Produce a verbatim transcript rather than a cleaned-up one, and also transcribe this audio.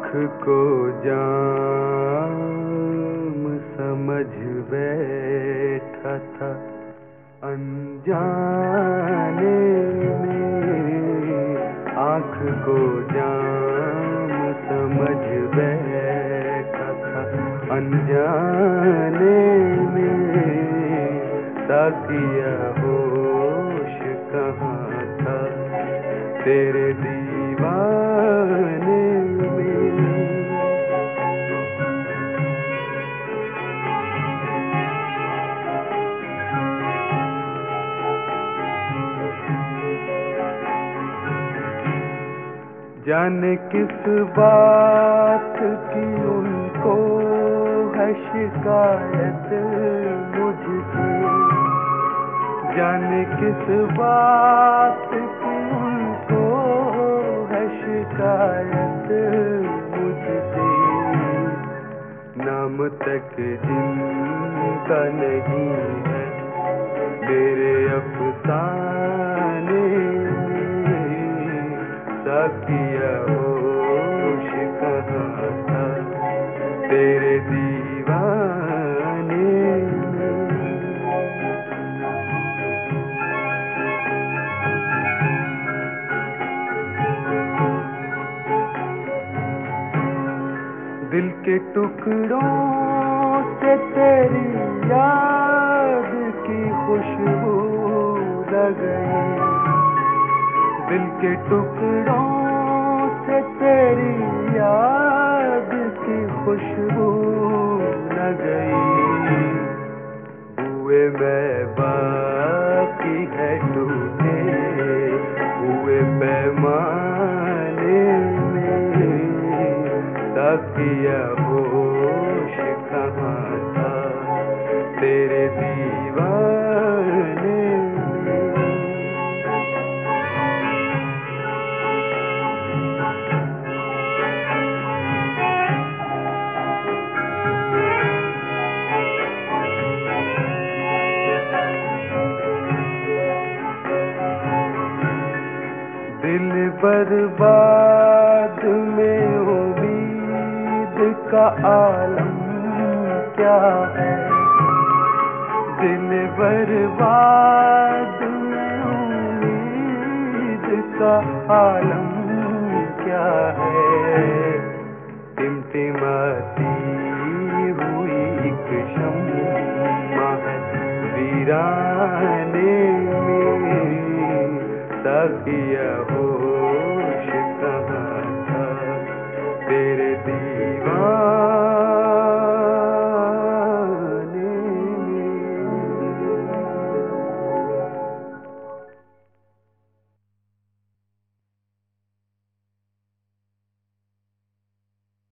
को जाम समझ बैठा था अनजाने में, आँख को जाम समझ बैठा था अनजाने में, साकिया होश कहाँ था तेरे दीवाने में। जाने किस बात की उनको है शिकायत मुझसे, जाने किस बात की उनको है शिकायत मुझसे, नाम तक जिनका नहीं है मेरे अफसाने में, साकिया होश कहाँ था तेरे दीवाने में। दिल के टुकड़ों से तेरी याद की खुशबू लग गई, दिल के टुकड़ों से तेरी याद की खुशबू लग गई, हुए मैं बाकी है टूटे हुए पैमाने में, साकिया होश कहाँ था तेरे दीवाने में। दिल बर्बाद में उम्मीद का आलम क्या है, दिल बर्बाद में उम्मीद का आलम क्या है, टिमटिमाती हुई एक शम्मा है वीराने में, साकिया हो